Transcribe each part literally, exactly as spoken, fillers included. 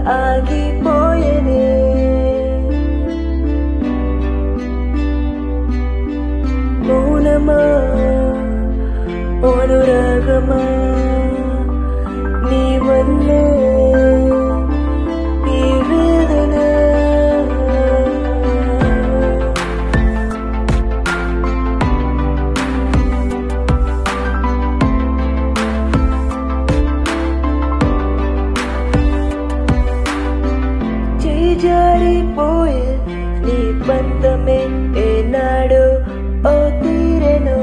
ఆగిపోయేనే. మౌనమా అనురాగమా నీ వల్లే ఈ వేదన. జారిపోయే నీ బంధమే ఏనాడు ఓ తీరెను.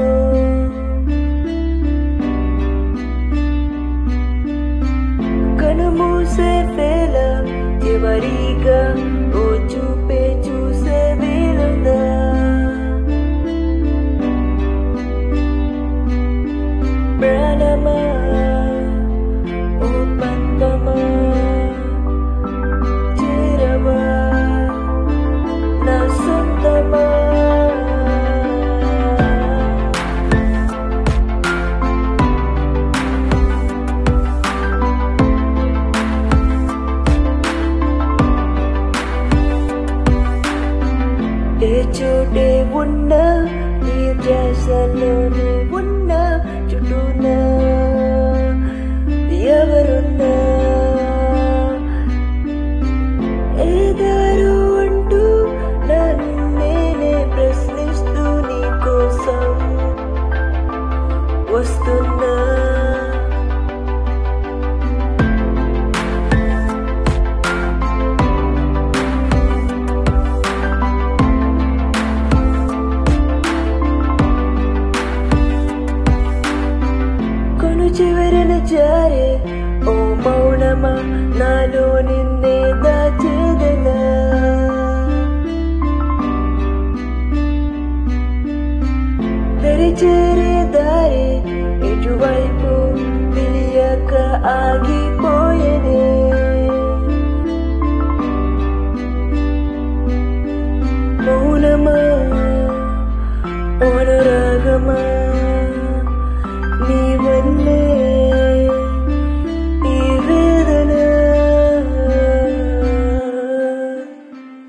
కనుమూసే వేళ ఎవరిగా ఓ చూపే చూసే వీలుందా. ప్రాణమా ఓ బంధమా ఏ చోటే ఉన్నా నీ ధ్యాసలోనే ఉన్నా చుట్టూనా ఎవరున్నా ఏదారు అంటూ నన్ను నేనే ప్రశ్నిస్తూ నీ కోసం వస్తున్నా.